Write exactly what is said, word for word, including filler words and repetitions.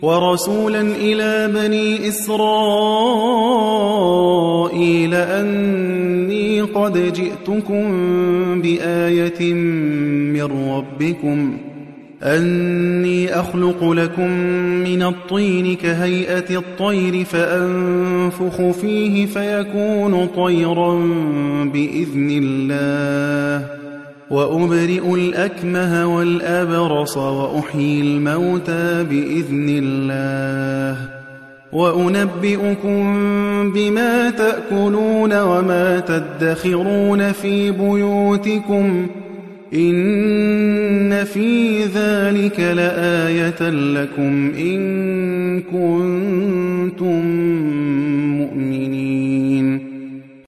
وَرَسُولًا إِلَىٰ بَنِي إِسْرَائِيلَ أَنِّي قَدْ جِئْتُكُم بِآيَةٍ مِّن رَّبِّكُمْ أَنِّي أَخْلُقُ لَكُم مِّنَ الطِّينِ كَهَيْئَةِ الطَّيْرِ فَأَنفُخُ فِيهِ فَيَكُونُ طَيْرًا بِإِذْنِ اللَّهِ وَأُبْرِئُ الْأَكْمَهَ وَالْأَبْرَصَ وَأُحْيِي الْمَوْتَىٰ بِإِذْنِ اللَّهِ وَأُنَبِّئُكُم بِمَا تَأْكُلُونَ وَمَا تَدَّخِرُونَ فِي بُيُوتِكُمْ ۚ إِنَّ فِي ذَٰلِكَ لَآيَةً لَّكُمْ إِن كُنتُم